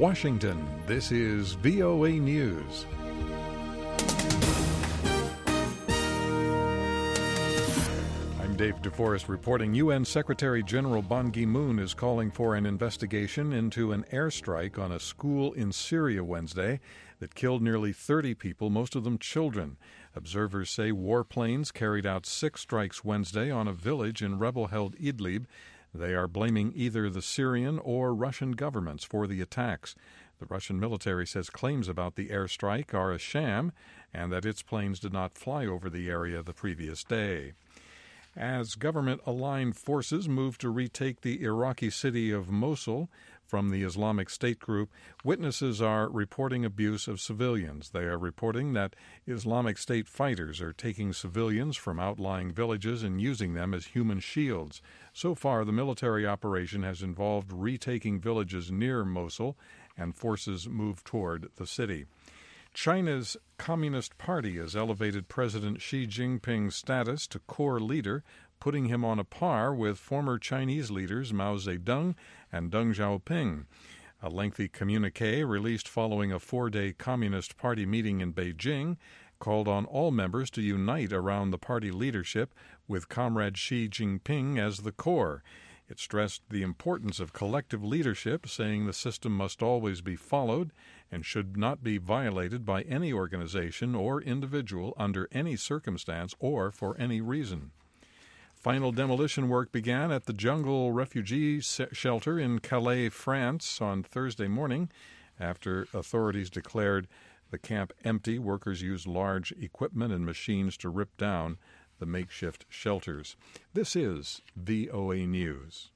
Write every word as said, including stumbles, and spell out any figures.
Washington, this is V O A News. I'm Dave DeForest reporting U N Secretary General Ban Ki-moon is calling for an investigation into an airstrike on a school in Syria Wednesday that killed nearly thirty people, most of them children. Observers say warplanes carried out six strikes Wednesday on a village in rebel-held Idlib. They are blaming either the Syrian or Russian governments for the attacks. The Russian military says claims about the airstrike are a sham and that its planes did not fly over the area the previous day. As government-aligned forces move to retake the Iraqi city of Mosul from the Islamic State group, witnesses are reporting abuse of civilians. They are reporting that Islamic State fighters are taking civilians from outlying villages and using them as human shields. So far, the military operation has involved retaking villages near Mosul, and forces move toward the city. China's Communist Party has elevated President Xi Jinping's status to core leader, putting him on a par with former Chinese leaders Mao Zedong and Deng Xiaoping. A lengthy communiqué released following a four-day Communist Party meeting in Beijing called on all members to unite around the party leadership with Comrade Xi Jinping as the core. It stressed the importance of collective leadership, saying the system must always be followed and should not be violated by any organization or individual under any circumstance or for any reason. Final demolition work began at the Jungle Refugee Shelter in Calais, France, on Thursday morning. After authorities declared the camp empty, workers used large equipment and machines to rip down the makeshift shelters. This is V O A News.